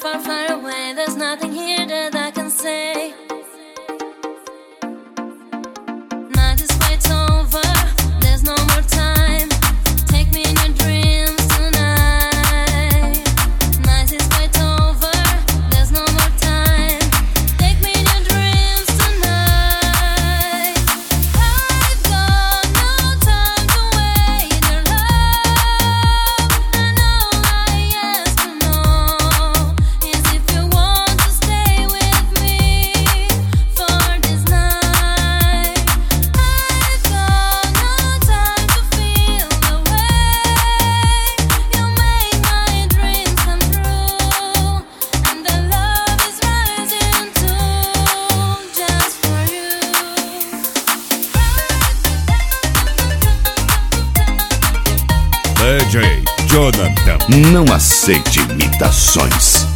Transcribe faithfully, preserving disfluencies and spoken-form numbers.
far, far away. There's nothing here that I can say. Night is quite over, there's no more time. Take me in your dreams tonight. Night is quite over, there's no more time. Take me in your dreams tonight. I've got no time to wait. Your love, and all I ask to know is if you want to stay with me for this night. I've got no time to feel the way you make my dreams come true, and the love is rising too, just for you. D J Jonathan. Não aceite imitações.